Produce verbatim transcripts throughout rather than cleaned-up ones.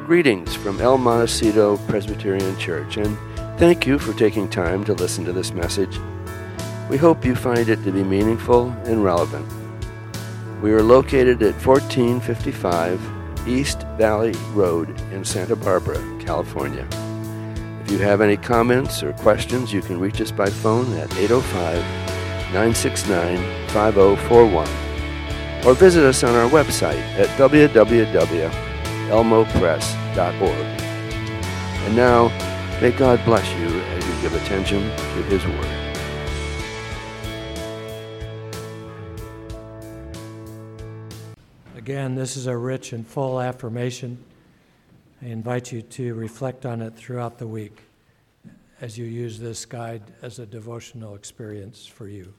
Greetings from El Montecito Presbyterian Church, and thank you for taking time to listen to this message. We hope you find it to be meaningful and relevant. We are located at fourteen fifty-five East Valley Road in Santa Barbara, California. If you have any comments or questions, you can reach us by phone at eight oh five, nine six nine, five oh four one or visit us on our website at w w w dot elmo press dot org. And now, may God bless you as you give attention to His Word. Again, this is a rich and full affirmation. I invite you to reflect on it throughout the week as you use this guide as a devotional experience for you.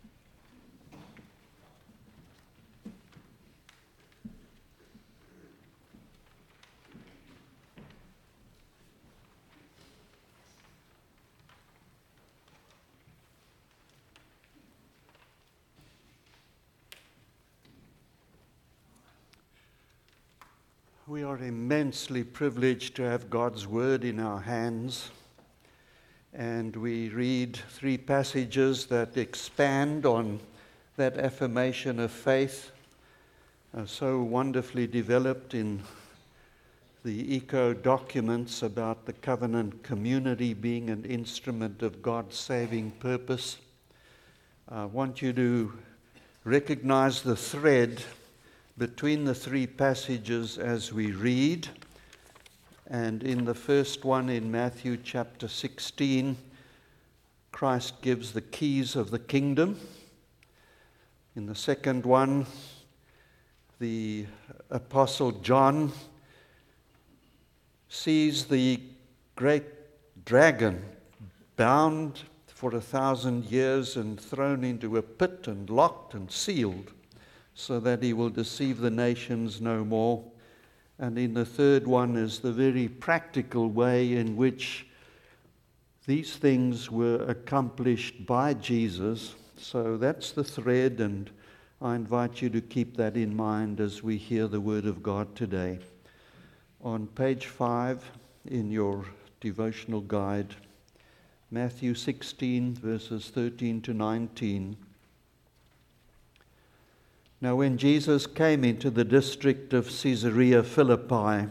We are immensely privileged to have God's Word in our hands, and we read three passages that expand on that affirmation of faith, uh, so wonderfully developed in the eco documents about the covenant community being an instrument of God's saving purpose. I want you to recognize the thread between the three passages as we read. And in the first one, in Matthew chapter sixteen, Christ gives the keys of the kingdom. In the second one, the Apostle John sees the great dragon bound for a thousand years and thrown into a pit and locked and sealed, so that he will deceive the nations no more. And in the third one is the very practical way in which these things were accomplished by Jesus. So that's the thread, and I invite you to keep that in mind as we hear the Word of God today. On page five in your devotional guide, Matthew sixteen, verses thirteen to nineteen. Now, when Jesus came into the district of Caesarea Philippi,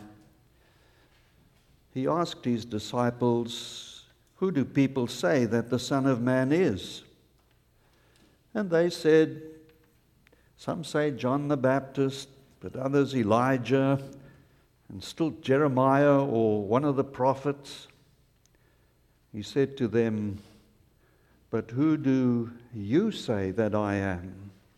he asked his disciples, "Who do people say that the Son of Man is?" And they said, "Some say John the Baptist, but others Elijah, and still Jeremiah or one of the prophets." He said to them, "But who do you say that I am?"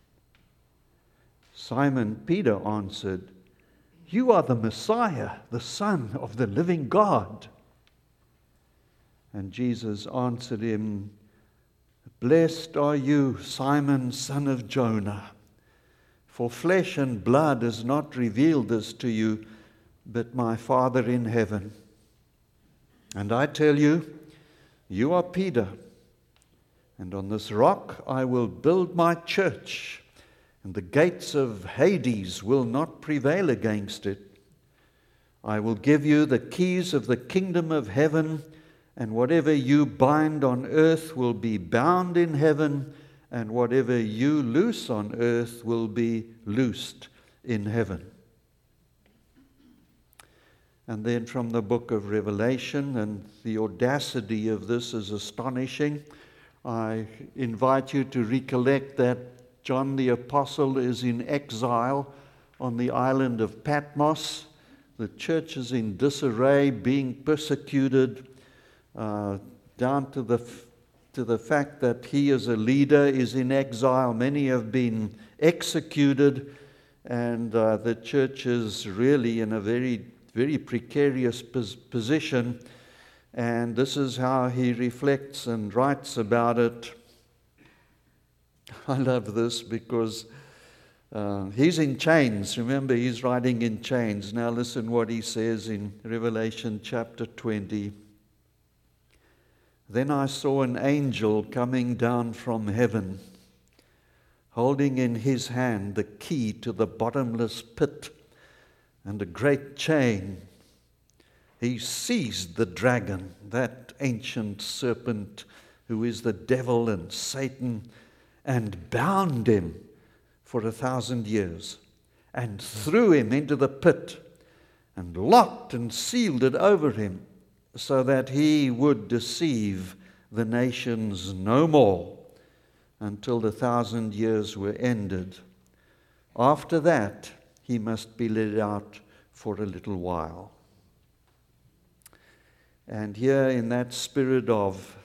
Simon Peter answered, "You are the Messiah, the Son of the living God." And Jesus answered him, "Blessed are you, Simon, son of Jonah, for flesh and blood has not revealed this to you, but my Father in heaven. And I tell you, you are Peter, and on this rock I will build my church, and the gates of Hades will not prevail against it. I will give you the keys of the kingdom of heaven, and whatever you bind on earth will be bound in heaven, and whatever you loose on earth will be loosed in heaven." And then from the book of Revelation, and the audacity of this is astonishing, I invite you to recollect that John the Apostle is in exile on the island of Patmos. The church is in disarray, being persecuted, uh, down to the to the fact that he as a leader is in exile. Many have been executed, and uh, the church is really in a very, very precarious pos- position. And this is how he reflects and writes about it. I love this because uh, he's in chains. Remember, he's writing in chains. Now listen what he says in Revelation chapter twenty. "Then I saw an angel coming down from heaven, holding in his hand the key to the bottomless pit and a great chain. He seized the dragon, that ancient serpent who is the devil and Satan, and bound him for a thousand years, and threw him into the pit, and locked and sealed it over him, so that he would deceive the nations no more until the thousand years were ended. After that, he must be led out for a little while. And here, in that spirit of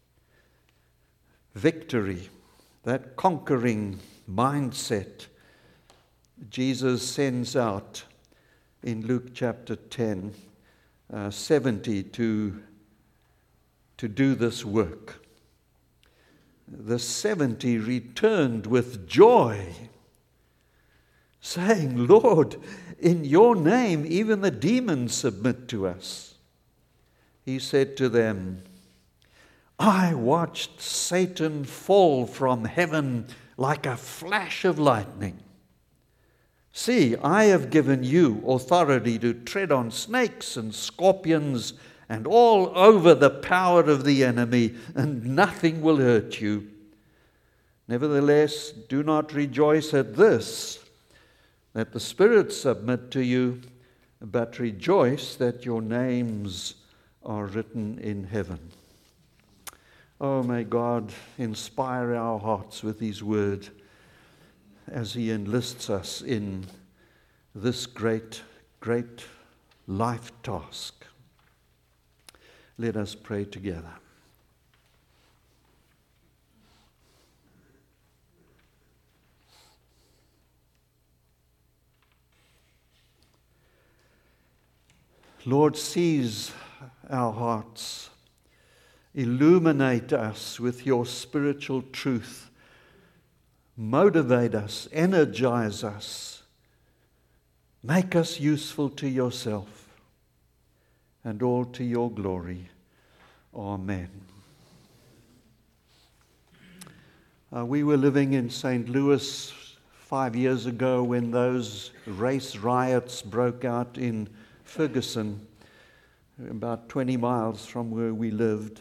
victory, that conquering mindset, Jesus sends out in Luke chapter ten, uh, seventy to, to do this work. The seventy returned with joy, saying, Lord, in your name even the demons submit to us. He said to them, I watched Satan fall from heaven like a flash of lightning. See, I have given you authority to tread on snakes and scorpions and all over the power of the enemy, and nothing will hurt you. Nevertheless, do not rejoice at this, that the spirits submit to you, but rejoice that your names are written in heaven. Oh, may God inspire our hearts with His word as He enlists us in this great, great life task. Let us pray together. Lord, seize our hearts. Illuminate us with your spiritual truth. Motivate us, energize us. Make us useful to yourself, and all to your glory. Amen. Uh, we were living in Saint Louis five years ago when those race riots broke out in Ferguson, about twenty miles from where we lived.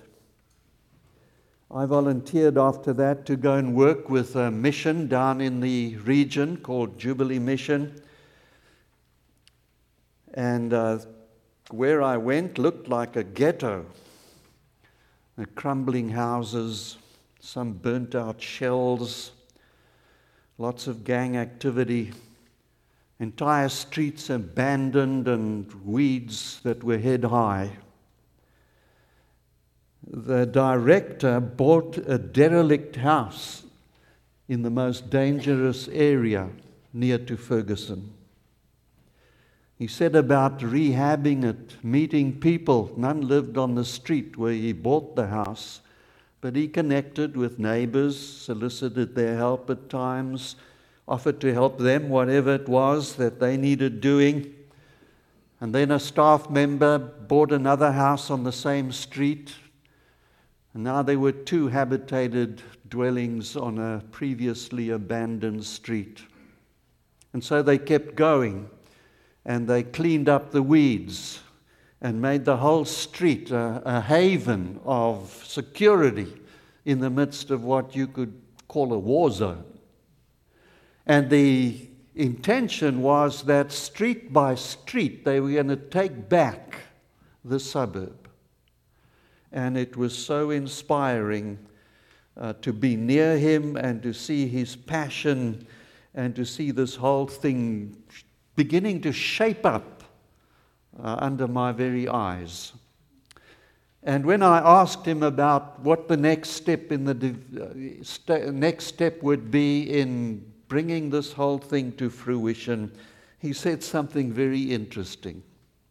I volunteered after that to go and work with a mission down in the region called Jubilee Mission. And uh, where I went looked like a ghetto. The crumbling houses, some burnt out shells, lots of gang activity, entire streets abandoned and weeds that were head high. The director bought a derelict house in the most dangerous area near to Ferguson. He said about rehabbing it, meeting people. None lived on the street where he bought the house, but he connected with neighbors, solicited their help at times, offered to help them, whatever it was that they needed doing. And then a staff member bought another house on the same street. And now there were two habitated dwellings on a previously abandoned street. And so they kept going, and they cleaned up the weeds and made the whole street a, a haven of security in the midst of what you could call a war zone. And the intention was that street by street they were going to take back the suburb. And it was so inspiring uh, to be near him and to see his passion and to see this whole thing beginning to shape up uh, under my very eyes. And when I asked him about what the next step in the de- uh, st- next step would be in bringing this whole thing to fruition, he said something very interesting.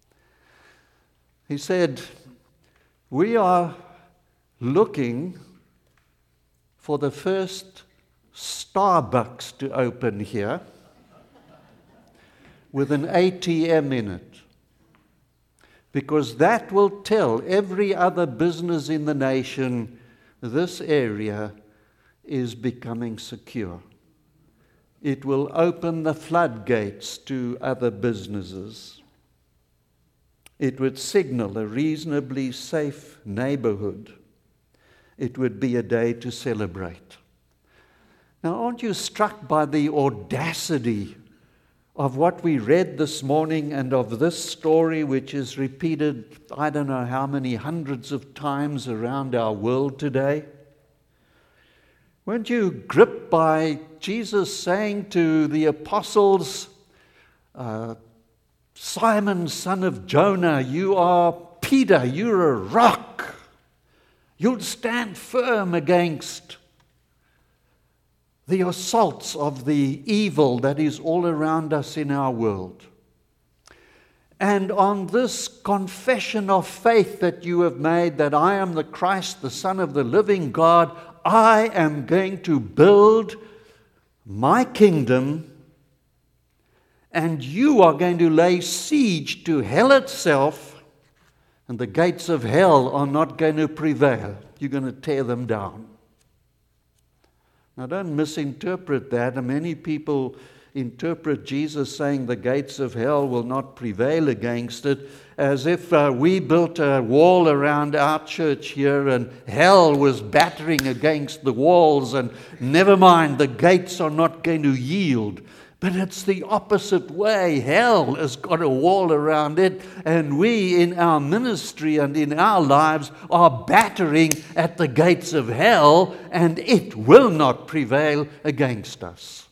He said, we are looking for the first Starbucks to open here with an A T M in it, because that will tell every other business in the nation this area is becoming secure. It will open the floodgates to other businesses. It would signal a reasonably safe neighborhood. It would be a day to celebrate. Now, aren't you struck by the audacity of what we read this morning and of this story, which is repeated, I don't know how many hundreds of times around our world today? Weren't you gripped by Jesus saying to the apostles, uh, Simon, son of Jonah, you are Peter, you're a rock. You'll stand firm against the assaults of the evil that is all around us in our world. And on this confession of faith that you have made, that I am the Christ, the Son of the living God, I am going to build my kingdom, and you are going to lay siege to hell itself, and the gates of hell are not going to prevail. You're going to tear them down. Now, don't misinterpret that. And many people interpret Jesus saying the gates of hell will not prevail against it as if uh, we built a wall around our church here and hell was battering against the walls, and never mind, the gates are not going to yield. But it's the opposite way. Hell has got a wall around it, and we in our ministry and in our lives are battering at the gates of hell, and it will not prevail against us.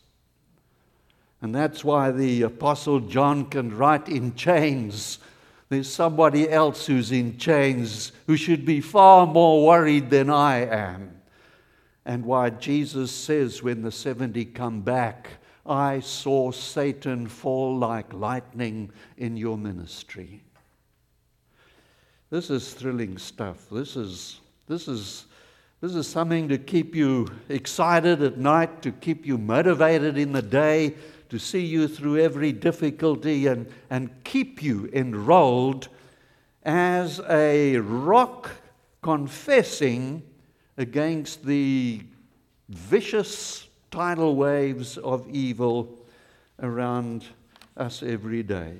And that's why the Apostle John can write in chains. There's somebody else who's in chains who should be far more worried than I am. And why Jesus says when the seventy come back, I saw Satan fall like lightning in your ministry. This is thrilling stuff. This is this is this is something to keep you excited at night, to keep you motivated in the day, to see you through every difficulty and, and keep you enrolled as a rock confessing against the vicious tidal waves of evil around us every day.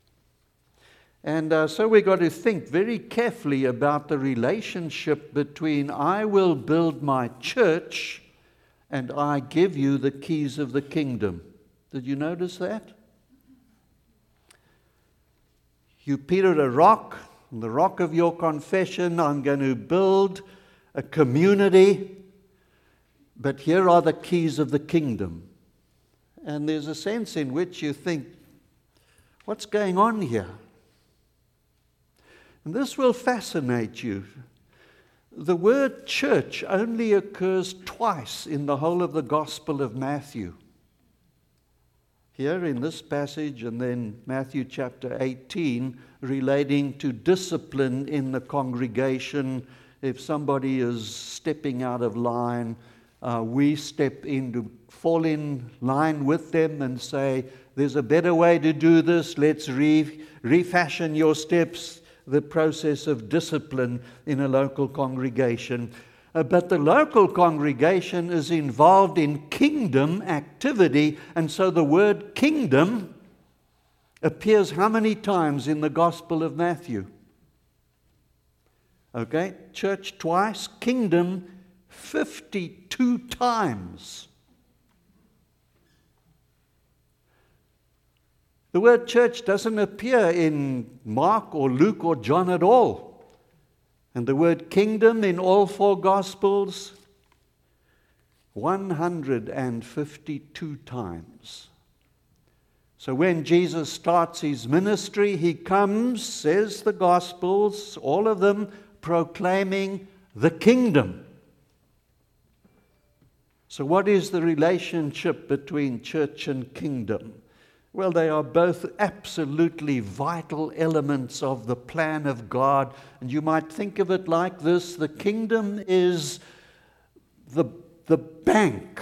And uh, so we've got to think very carefully about the relationship between I will build my church and I give you the keys of the kingdom. Did you notice that? You, Peter, a rock, on the rock of your confession, I'm going to build a community. But here are the keys of the kingdom. And there's a sense in which you think, what's going on here? And this will fascinate you. The word church only occurs twice in the whole of the Gospel of Matthew. Here in this passage, and then Matthew chapter eighteen, relating to discipline in the congregation. If somebody is stepping out of line, Uh, we step in to fall in line with them and say, there's a better way to do this. Let's re- refashion your steps, the process of discipline in a local congregation. Uh, but the local congregation is involved in kingdom activity, and so the word kingdom appears how many times in the Gospel of Matthew? Okay, church twice, kingdom fifty-two times. The word church doesn't appear in Mark or Luke or John at all. And the word kingdom in all four Gospels, one hundred fifty-two times. So when Jesus starts his ministry, he comes, says the Gospels, all of them proclaiming the kingdom. So what is the relationship between church and kingdom? Well, they are both absolutely vital elements of the plan of God. And you might think of it like this: the kingdom is the, the bank.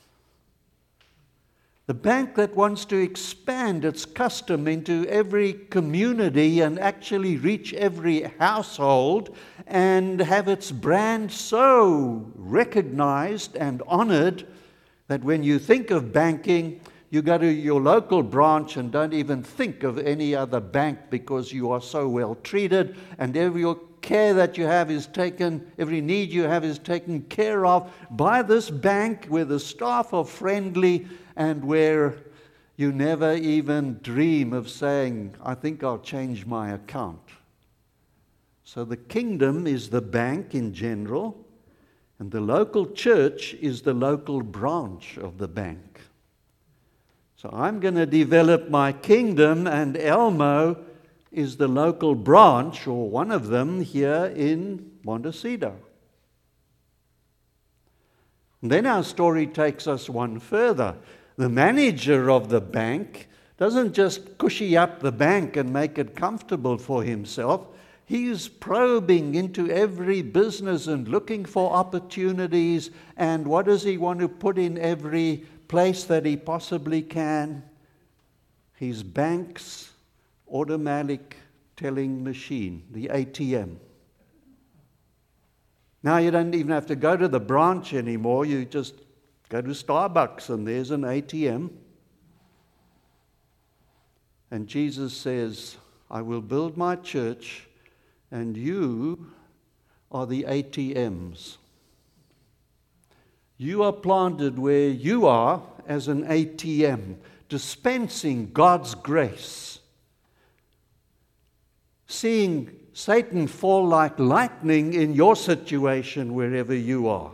The bank that wants to expand its custom into every community and actually reach every household and have its brand so recognized and honored that when you think of banking, You go to your local branch and don't even think of any other bank because you are so well treated, and every care that you have is taken, every need you have is taken care of by this bank where the staff are friendly and where you never even dream of saying, I think I'll change my account. So the kingdom is the bank in general, and the local church is the local branch of the bank. So I'm going to develop my kingdom, and Elmo is the local branch, or one of them, here in Montecito. And then our story takes us one further. The manager of the bank doesn't just cushy up the bank and make it comfortable for himself. He's probing into every business and looking for opportunities. And what does he want to put in every place that he possibly can? His bank's automatic telling machine, the A T M. Now you don't even have to go to the branch anymore. You just go to Starbucks and there's an A T M. And Jesus says, I will build my church, and you are the A T Ms. You are planted where you are as an A T M, dispensing God's grace, seeing Satan fall like lightning in your situation wherever you are,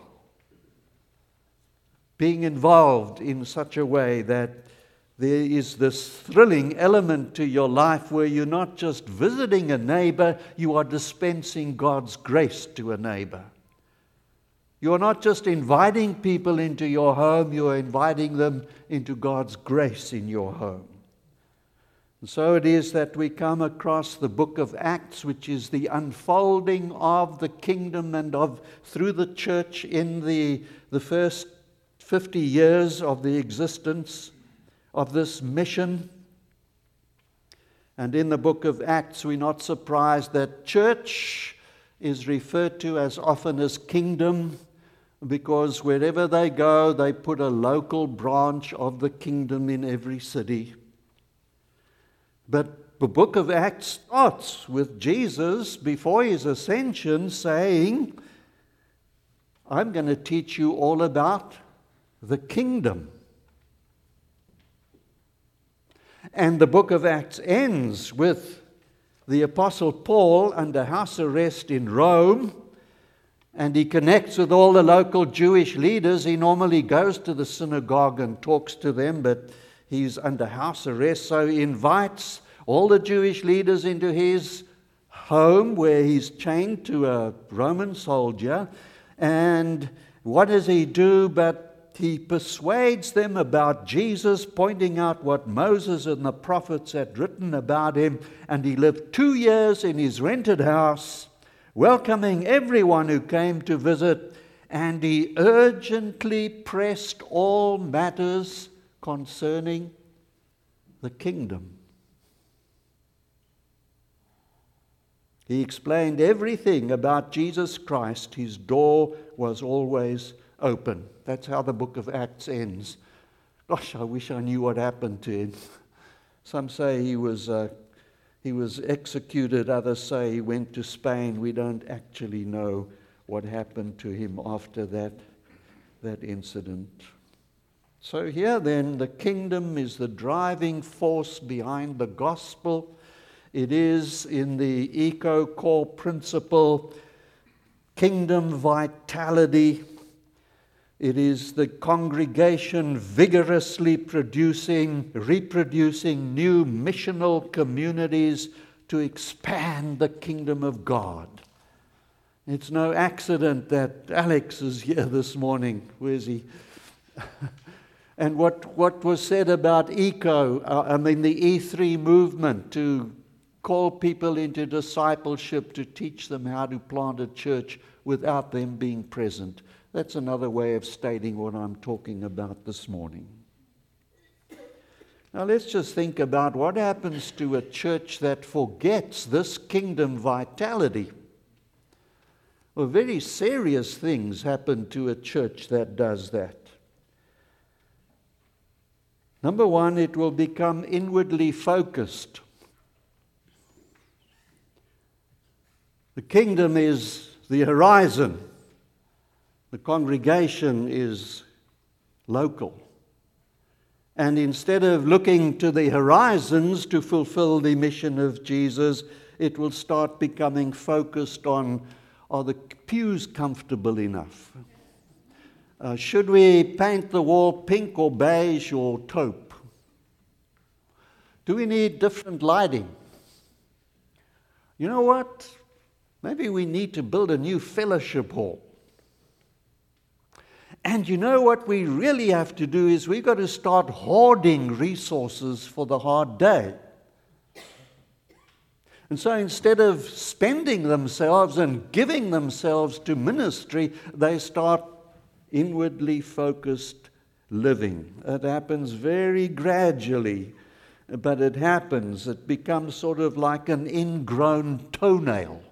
being involved in such a way that there is this thrilling element to your life where you're not just visiting a neighbor, you are dispensing God's grace to a neighbor. You are not just inviting people into your home, you are inviting them into God's grace in your home. And so it is that we come across the book of Acts, which is the unfolding of the kingdom and of through the church in the, the first fifty years of the existence of this mission. And in the book of Acts, we're not surprised that church is referred to as often as kingdom, because wherever they go, they put a local branch of the kingdom in every city. But the book of Acts starts with Jesus, before his ascension, saying, I'm going to teach you all about the kingdom. And the book of Acts ends with the Apostle Paul under house arrest in Rome, and he connects with all the local Jewish leaders. He normally goes to the synagogue and talks to them, but he's under house arrest, so he invites all the Jewish leaders into his home where he's chained to a Roman soldier. And what does he do but he persuades them about Jesus, pointing out what Moses and the prophets had written about him. And he lived two years in his rented house, welcoming everyone who came to visit. And he urgently pressed all matters concerning the kingdom. He explained everything about Jesus Christ. His door was always open. That's how the book of Acts ends. Gosh, I wish I knew what happened to him. Some say he was uh, he was executed. Others say he went to Spain. We don't actually know what happened to him after that, that incident. So here then, the kingdom is the driving force behind the gospel. It is, in the eco-core principle, kingdom vitality. It is the congregation vigorously producing, reproducing new missional communities to expand the kingdom of God. It's no accident that Alex is here this morning. Where's he? And what, what was said about eco, uh, I mean the E three movement, to call people into discipleship, to teach them how to plant a church without them being present. That's another way of stating what I'm talking about this morning. Now let's just think about what happens to a church that forgets this kingdom vitality. Well, very serious things happen to a church that does that. Number one, it will become inwardly focused. The kingdom is the horizon. The congregation is local. And instead of looking to the horizons to fulfill the mission of Jesus, it will start becoming focused on, are the pews comfortable enough? Uh, should we paint the wall pink or beige or taupe? Do we need different lighting? You know what? Maybe we need to build a new fellowship hall. And you know what we really have to do is we've got to start hoarding resources for the hard day. And so instead of spending themselves and giving themselves to ministry, they start inwardly focused living. It happens very gradually, but it happens. It becomes sort of like an ingrown toenail.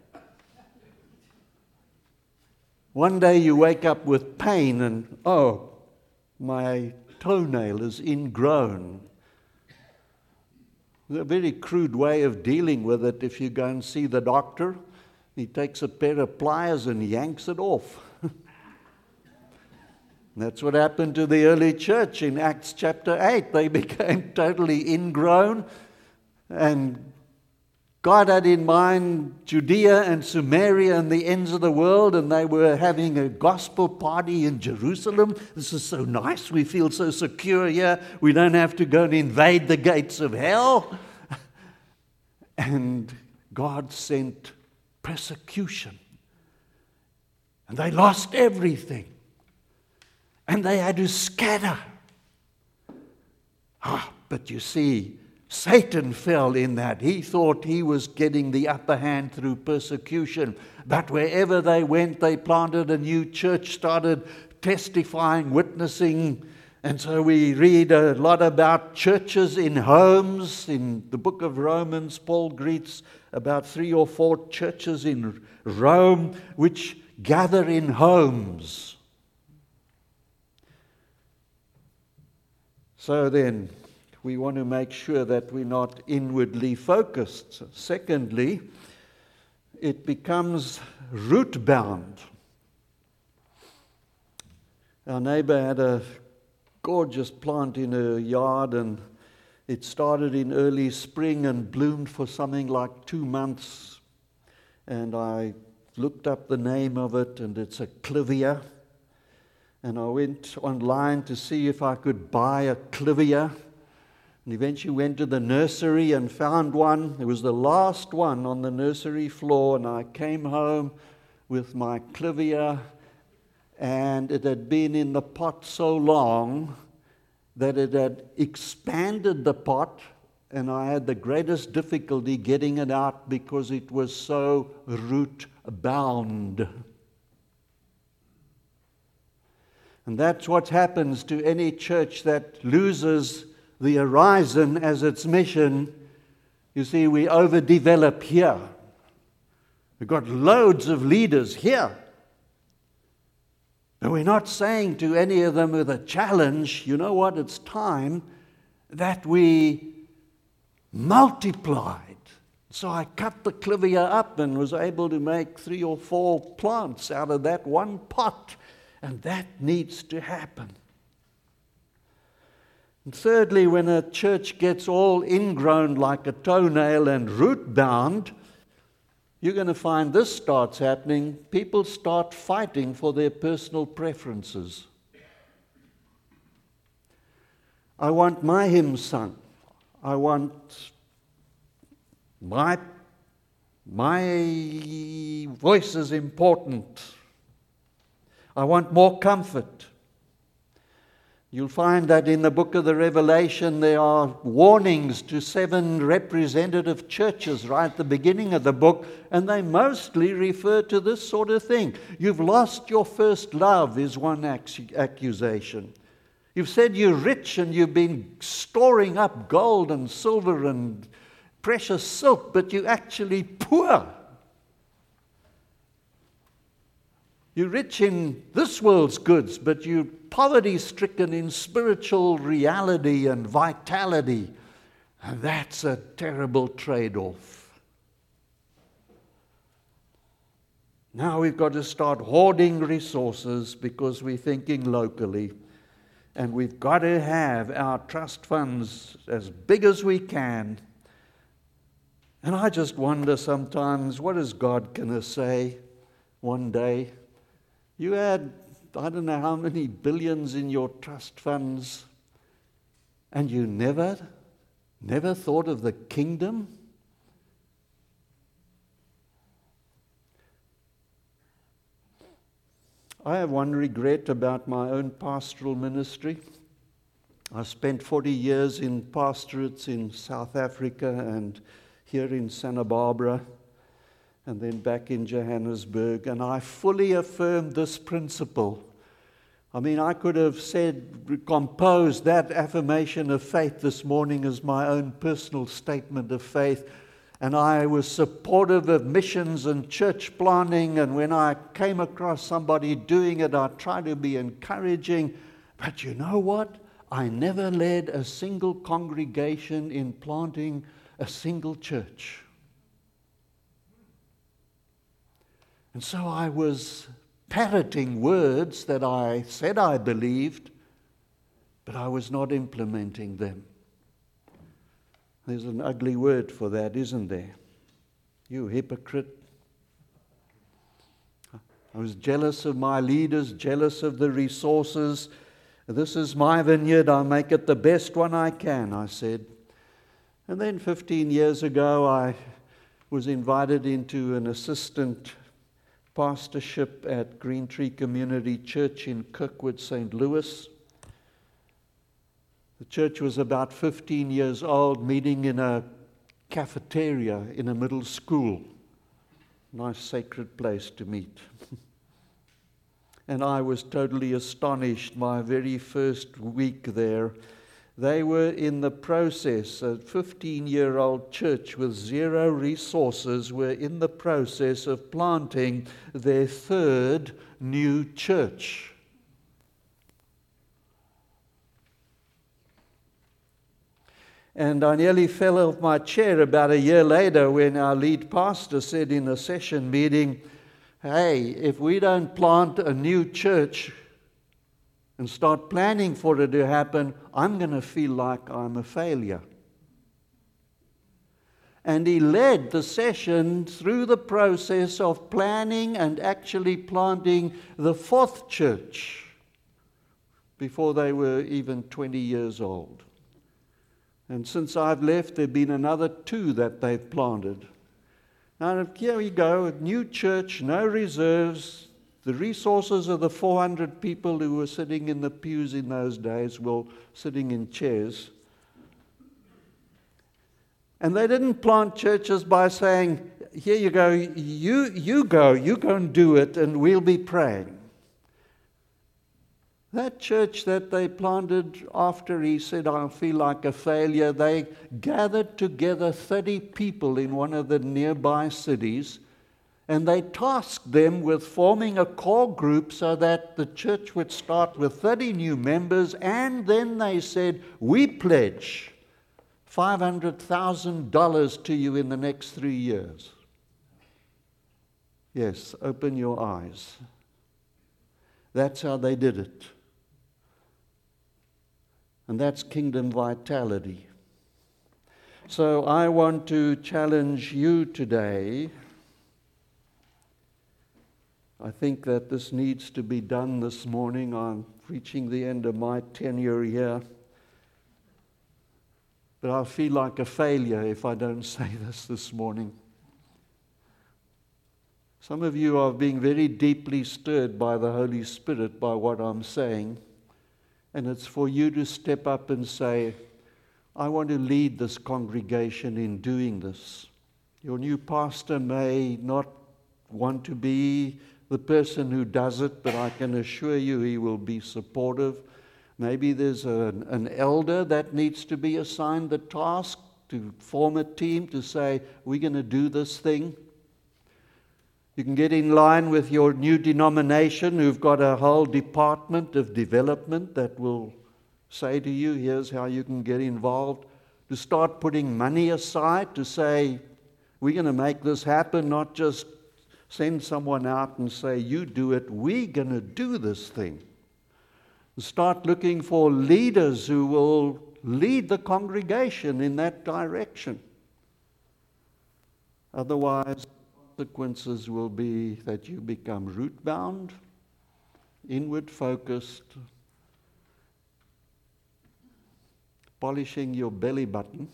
One day you wake up with pain and, oh, my toenail is ingrown. A very crude way of dealing with it. If you go and see the doctor, he takes a pair of pliers and yanks it off. That's what happened to the early church in Acts chapter eight. They became totally ingrown, and God had in mind Judea and Samaria and the ends of the world, and they were having a gospel party in Jerusalem. This is so nice. We feel so secure here. We don't have to go and invade the gates of hell. And God sent persecution. And they lost everything. And they had to scatter. Ah, but you see, Satan fell in that. He thought he was getting the upper hand through persecution. But wherever they went, they planted a new church, started testifying, witnessing. And so we read a lot about churches in homes. In the book of Romans, Paul greets about three or four churches in Rome which gather in homes. So then, we want to make sure that we're not inwardly focused. Secondly, it becomes root-bound. Our neighbor had a gorgeous plant in her yard, and it started in early spring and bloomed for something like two months. And I looked up the name of it, and it's a clivia. And I went online to see if I could buy a clivia. And eventually went to the nursery and found one. It was the last one on the nursery floor, and I came home with my clivia, and it had been in the pot so long that it had expanded the pot, and I had the greatest difficulty getting it out because it was so root-bound. And that's what happens to any church that loses the horizon as its mission. You see, we overdevelop here. We've got loads of leaders here. But we're not saying to any of them with a challenge, you know what, it's time that we multiplied. So I cut the clivia up and was able to make three or four plants out of that one pot. And that needs to happen. And thirdly, when a church gets all ingrown like a toenail and root-bound, you're going to find this starts happening. People start fighting for their personal preferences. I want my hymn sung. I want my, my voice is important. I want more comfort. You'll find that in the book of the Revelation there are warnings to seven representative churches right at the beginning of the book, and they mostly refer to this sort of thing. You've lost your first love is one accusation. You've said you're rich and you've been storing up gold and silver and precious silk, but you're actually poor. You're rich in this world's goods, but you're poverty-stricken in spiritual reality and vitality. And that's a terrible trade-off. Now we've got to start hoarding resources because we're thinking locally. And we've got to have our trust funds as big as we can. And I just wonder sometimes, what is God going to say one day? You had, I don't know how many billions in your trust funds, and you never, never thought of the kingdom? I have one regret about my own pastoral ministry. I spent forty years in pastorates in South Africa and here in Santa Barbara, and then back in Johannesburg, and I fully affirmed this principle. I mean, I could have said, composed that affirmation of faith this morning as my own personal statement of faith, and I was supportive of missions and church planting, and when I came across somebody doing it, I tried to be encouraging. But you know what? I never led a single congregation in planting a single church. And so I was parroting words that I said I believed, but I was not implementing them. There's an ugly word for that, isn't there? You hypocrite. I was jealous of my leaders, jealous of the resources. This is my vineyard, I'll make it the best one I can, I said. And then fifteen years ago, I was invited into an assistant pastorship at Green Tree Community Church in Kirkwood, Saint Louis. The church was about fifteen years old, meeting in a cafeteria in a middle school. Nice sacred place to meet. And I was totally astonished my very first week there. They were in the process, a fifteen-year-old church with zero resources were in the process of planting their third new church. And I nearly fell off my chair about a year later when our lead pastor said in a session meeting, hey, if we don't plant a new church and start planning for it to happen, I'm going to feel like I'm a failure. And he led the session through the process of planning and actually planting the fourth church before they were even twenty years old. And since I've left, there have been another two that they've planted. Now, here we go, a new church, no reserves. The resources of the four hundred people who were sitting in the pews in those days were sitting in chairs. And they didn't plant churches by saying, here you go, you, you go, you go and do it, and we'll be praying. That church that they planted after he said, I feel like a failure, they gathered together thirty people in one of the nearby cities, and they tasked them with forming a core group so that the church would start with thirty new members, and then they said, we pledge five hundred thousand dollars to you in the next three years. Yes, open your eyes. That's how they did it. And that's kingdom vitality. So I want to challenge you today. I think that this needs to be done this morning. I'm reaching the end of my tenure here. But I feel like a failure if I don't say this this morning. Some of you are being very deeply stirred by the Holy Spirit by what I'm saying. And it's for you to step up and say, I want to lead this congregation in doing this. Your new pastor may not want to be the person who does it, but I can assure you he will be supportive. Maybe there's an, an elder that needs to be assigned the task to form a team to say, we're going to do this thing. You can get in line with your new denomination who've got a whole department of development that will say to you, here's how you can get involved. To start putting money aside to say, we're going to make this happen, not just send someone out and say, you do it, we're going to do this thing. Start looking for leaders who will lead the congregation in that direction. Otherwise, the consequences will be that you become root-bound, inward-focused, polishing your belly button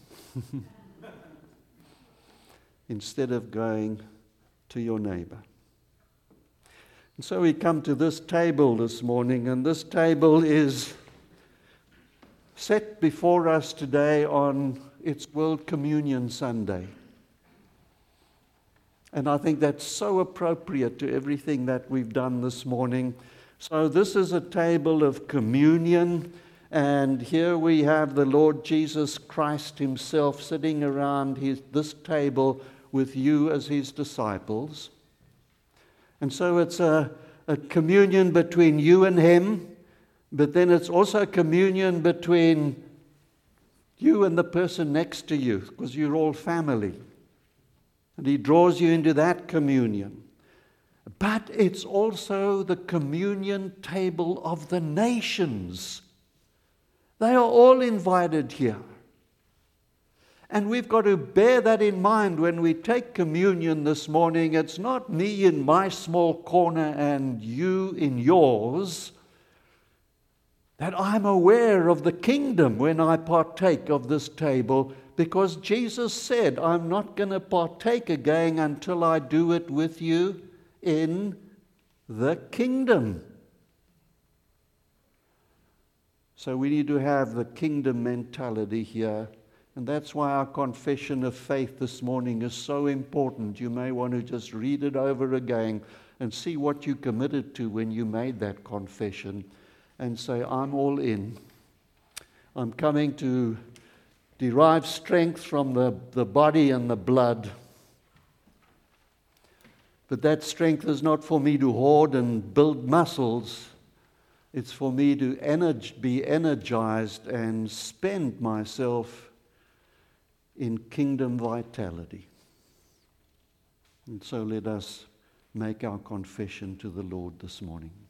instead of going to your neighbor. And so we come to this table this morning, and this table is set before us today on its World Communion Sunday. And I think that's so appropriate to everything that we've done this morning. So this is a table of communion, and here we have the Lord Jesus Christ himself sitting around his, this table with you as his disciples. And so it's a, a communion between you and him, but then it's also communion between you and the person next to you, because you're all family. And he draws you into that communion. But it's also the communion table of the nations. They are all invited here. And we've got to bear that in mind when we take communion this morning. It's not me in my small corner and you in yours. That I'm aware of the kingdom when I partake of this table, because Jesus said, I'm not going to partake again until I do it with you in the kingdom. So we need to have the kingdom mentality here. And that's why our confession of faith this morning is so important. You may want to just read it over again and see what you committed to when you made that confession and say, I'm all in. I'm coming to derive strength from the, the body and the blood. But that strength is not for me to hoard and build muscles. It's for me to energ- be energized and spend myself in kingdom vitality. And so let us make our confession to the Lord this morning.